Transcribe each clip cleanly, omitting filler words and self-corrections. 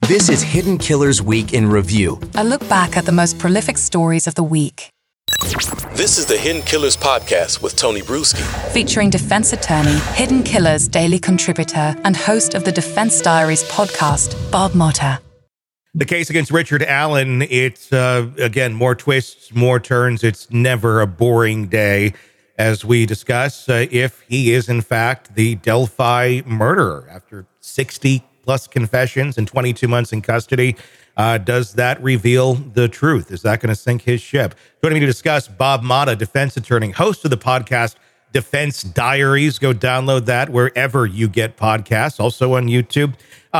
This is Hidden Killers Week in Review. A look back at the most prolific stories of the week. This is the Hidden Killers podcast with Tony Bruschi. Featuring defense attorney, Hidden Killers daily contributor, and host of the Defense Diaries podcast, Bob Motta. The case against Richard Allen, it's, again, more twists, more turns. It's never a boring day as we discuss if he is, in fact, the Delphi murderer. After 60-plus confessions and 22 months in custody, does that reveal the truth? Is that going to sink his ship? Joining me to discuss, Bob Motta, defense attorney, host of the podcast Defense Diaries. Go download that wherever you get podcasts, also on YouTube.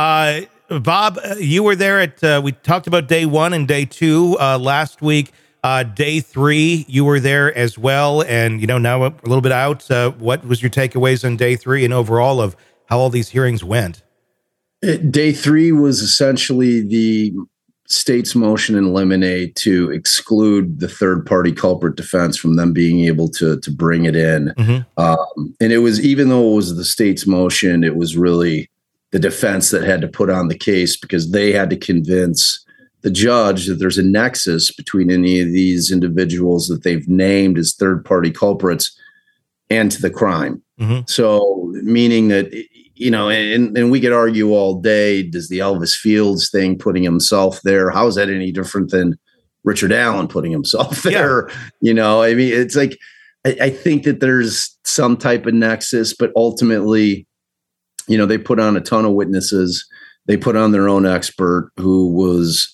Bob, you were there at, we talked about day 1 and day 2 last week. Day 3, you were there as well. And, you know, now a little bit out. What was your takeaways on day 3 and overall of how all these hearings went? Day 3 was essentially the state's motion in limine to exclude the third-party culprit defense from them being able to bring it in. Mm-hmm. And it was, even though it was the state's motion, it was really the defense that had to put on the case because they had to convince the judge that there's a nexus between any of these individuals that they've named as third-party culprits and to the crime. Mm-hmm. So meaning that, you know, and we could argue all day, does the Elvis Fields thing, putting himself there, how is that any different than Richard Allen putting himself there? Yeah. You know, I mean, it's like, I think that there's some type of nexus, but ultimately, you know, they put on a ton of witnesses. They put on their own expert who was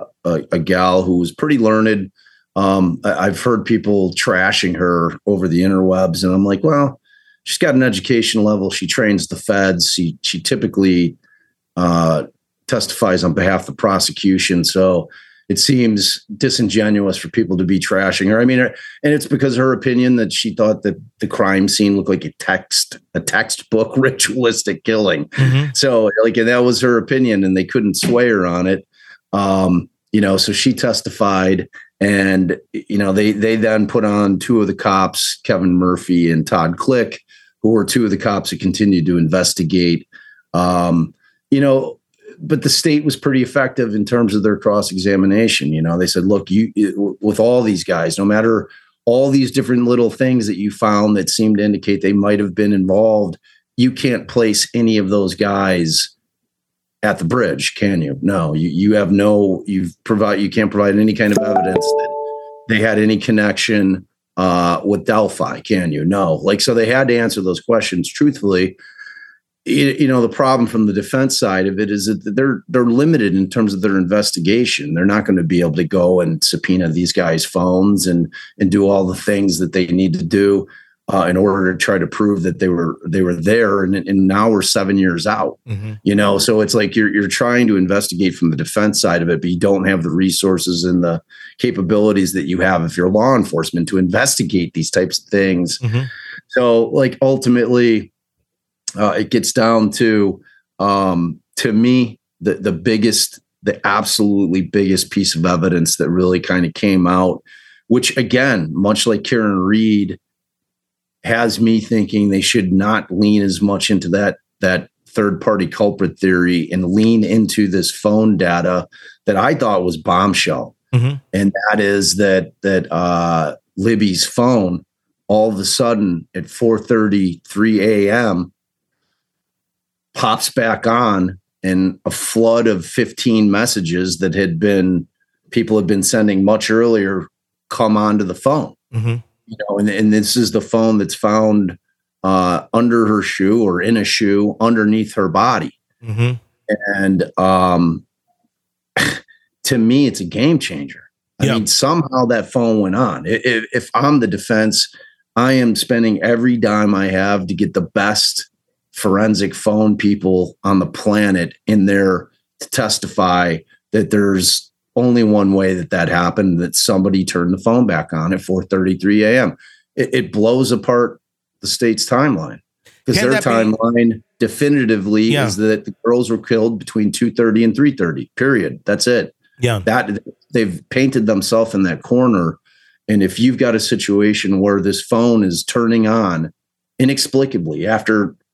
a gal who was pretty learned. I've heard people trashing her over the interwebs, and I'm like, well, she's got an education level. She trains the feds. She typically testifies on behalf of the prosecution. So it seems disingenuous for people to be trashing her. I mean, and it's because her opinion that she thought that the crime scene looked like a textbook ritualistic killing. Mm-hmm. So like, and that was her opinion, and they couldn't sway her on it. You know, so she testified, and, you know, they then put on 2 of the cops, Kevin Murphy and Todd Click, who were 2 of the cops who continued to investigate. You know, but the state was pretty effective in terms of their cross-examination. You know, they said, look, with all these guys, no matter all these different little things that you found that seemed to indicate they might have been involved, you can't place any of those guys at the bridge, can you? No, you can't provide any kind of evidence that they had any connection with Delphi, can you? No. Like, so they had to answer those questions truthfully. You know, the problem from the defense side of it is that they're limited in terms of their investigation. They're not going to be able to go and subpoena these guys' phones and do all the things that they need to do in order to try to prove that they were there. And now we're 7 years out. Mm-hmm. You know, so it's like you're trying to investigate from the defense side of it, but you don't have the resources and the capabilities that you have if you're law enforcement to investigate these types of things. Mm-hmm. So, like, ultimately, it gets down to me, the absolutely biggest piece of evidence that really kind of came out, which, again, much like Karen Reed, has me thinking they should not lean as much into that third-party culprit theory and lean into this phone data that I thought was bombshell. Mm-hmm. And that is that Libby's phone, all of a sudden at 4:33 a.m., pops back on, and a flood of 15 messages that people had been sending much earlier come onto the phone. Mm-hmm. You know, and this is the phone that's found under her shoe or in a shoe underneath her body. Mm-hmm. And to me, it's a game changer. I mean, somehow that phone went on. If I'm the defense, I am spending every dime I have to get the best forensic phone people on the planet in there to testify that there's only one way that happened, that somebody turned the phone back on at 4:33 a.m. It blows apart the state's timeline, because their timeline definitively is that the girls were killed between 2:30 and 3:30, period. That's it. Yeah. That they've painted themselves in that corner. And if you've got a situation where this phone is turning on inexplicably after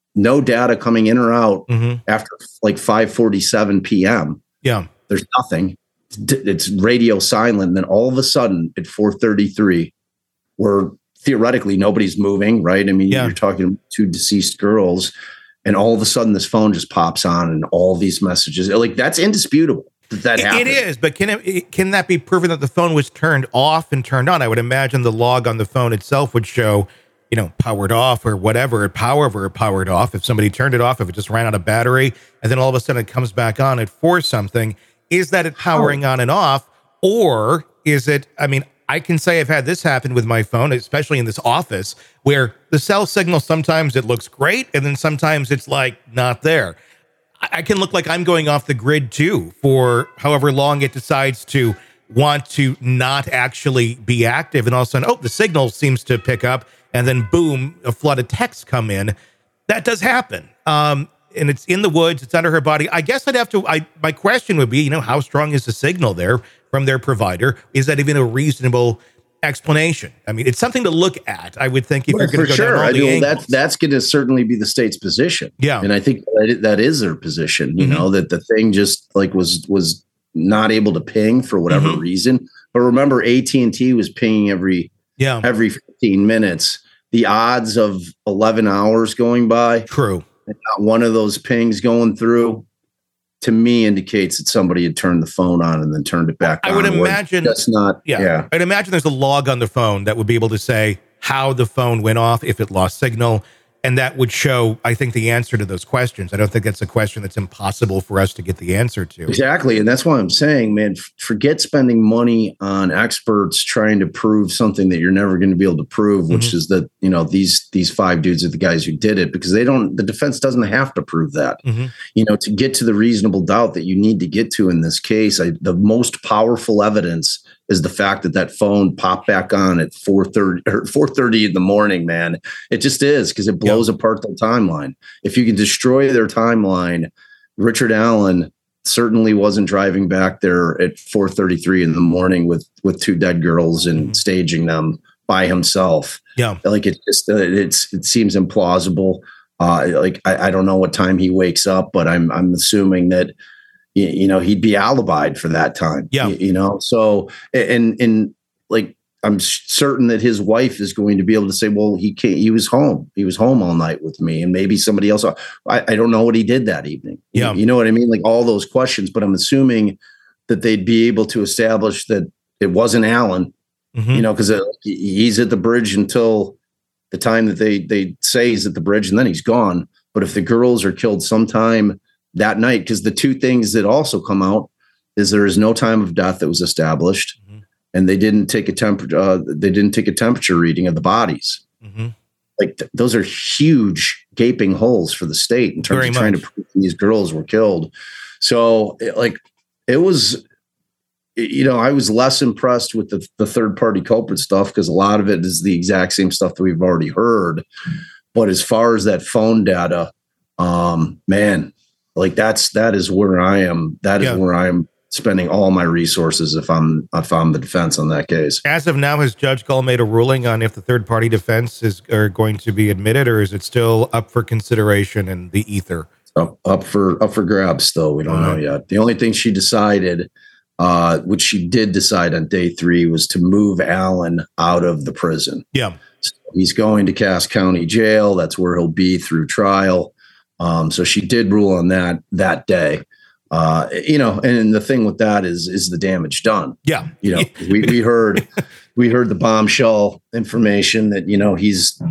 no data coming in or out Mm-hmm. after like 5:47 p.m. Yeah. There's nothing. It's radio silent. And then all of a sudden at 4:33, where theoretically nobody's moving, right? I mean, Yeah. you're talking two deceased girls, and all of a sudden this phone just pops on and all these messages. Like, that's indisputable that happened. It is, but can that be proven that the phone was turned off and turned on? I would imagine the log on the phone itself would show, powered off or whatever, powered off. If somebody turned it off, if it just ran out of battery, and then all of a sudden it comes back on at 4 something, is that it powering on and off? Or is it, I can say I've had this happen with my phone, especially in this office, where the cell signal, sometimes it looks great, and then sometimes it's like not there. I can look like I'm going off the grid too for however long it decides to want to not actually be active. And all of a sudden, the signal seems to pick up, and then boom, a flood of texts come in. That does happen. And it's in the woods, it's under her body. I guess my question would be, how strong is the signal there from their provider? Is that even a reasonable explanation? It's something to look at. I would think if you're going to go down all the angles. That's going to certainly be the state's position. Yeah, and I think that is their position. That the thing just like was not able to ping for whatever reason. But remember, AT&T was pinging every 15 minutes. The odds of 11 hours going by, true, and not one of those pings going through, to me indicates that somebody had turned the phone on and then turned it back on. I would imagine that's not. Yeah, I'd imagine there's a log on the phone that would be able to say how the phone went off if it lost signal, and that would show, I think, the answer to those questions. I don't think that's a question that's impossible for us to get the answer to. Exactly, and that's why I'm saying, man, forget spending money on experts trying to prove something that you're never going to be able to prove, which is that these 5 dudes are the guys who did it, because the defense doesn't have to prove that. To get to the reasonable doubt that you need to get to in this case, the most powerful evidence is the fact that phone popped back on at 4:30 or 4:30 in the morning, man. It just is, because it blows apart their timeline. If you can destroy their timeline, Richard Allen certainly wasn't driving back there at 4:33 in the morning with 2 dead girls and staging them by himself. Yeah. Like, it just, it seems implausible. I don't know what time he wakes up, but I'm assuming that, he'd be alibied for that time. Yeah. So, and like, I'm certain that his wife is going to be able to say, well, he was home. He was home all night with me, and maybe somebody else. I don't know what he did that evening. Yeah. You know what I mean? Like, all those questions, but I'm assuming that they'd be able to establish that it wasn't Allen, because he's at the bridge until the time that they say he's at the bridge, and then he's gone. But if the girls are killed sometime that night, because the 2 things that also come out is there is no time of death that was established, and they didn't take a temperature reading of the bodies. Like, those are huge gaping holes for the state in terms of trying to prove these girls were killed. So it was, I was less impressed with the third party culprit stuff, because a lot of it is the exact same stuff that we've already heard. But as far as that phone data, man, like, that is where I am. That is where I am spending all my resources if I'm the defense on that case. As of now, has Judge Gull made a ruling on if the third party defense are going to be admitted, or is it still up for consideration in the ether? Up for grabs still. We don't know yet. The only thing she decided, which she did decide on day 3, was to move Allen out of the prison. Yeah. So he's going to Cass County Jail. That's where he'll be through trial. So she did rule on that day. And the thing with that is the damage done. Yeah. We heard the bombshell information that, he's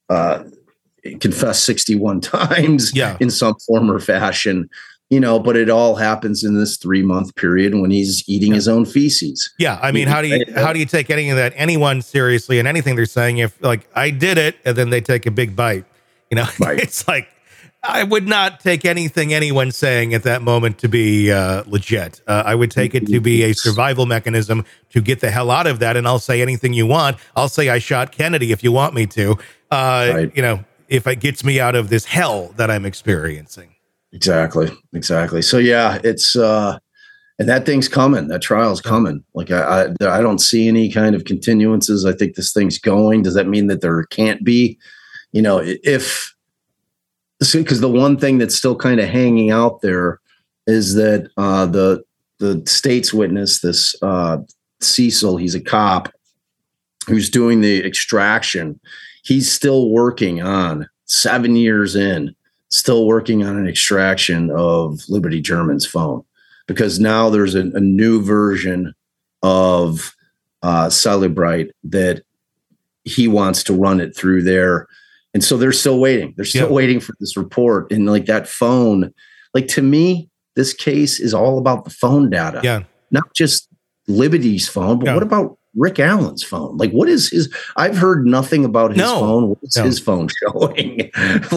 confessed 61 times in some form or fashion, but it all happens in this 3-month period when he's eating his own feces. Yeah. I mean, how do you take any of that, anyone seriously, and anything they're saying, if like, I did it, and then they take a big bite, right. It's like, I would not take anything anyone's saying at that moment to be legit. I would take it to be a survival mechanism to get the hell out of that. And I'll say anything you want. I'll say I shot Kennedy if you want me to, if it gets me out of this hell that I'm experiencing. Exactly. So yeah, it's, and that thing's coming. That trial's coming. Like, I don't see any kind of continuances. I think this thing's going. Does that mean that there can't be, if because the one thing that's still kind of hanging out there is that the state's witness, this Cecil, he's a cop who's doing the extraction. He's still working on 7 years in, still working on an extraction of Liberty German's phone, because now there's a new version of Cellebrite that he wants to run it through there. And so they're still waiting. They're still waiting for this report. And like that phone, like to me, this case is all about the phone data. Yeah. Not just Liberty's phone, but what about Rick Allen's phone? Like, what is his? I've heard nothing about his phone. What's his phone showing?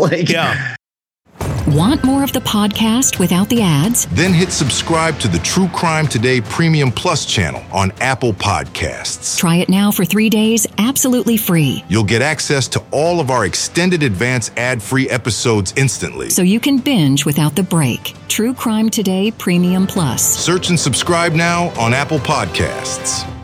Want more of the podcast without the ads? Then hit subscribe to the True Crime Today Premium Plus channel on Apple Podcasts. Try it now for 3 days, absolutely free. You'll get access to all of our extended advance ad-free episodes instantly, so you can binge without the break. True Crime Today Premium Plus. Search and subscribe now on Apple Podcasts.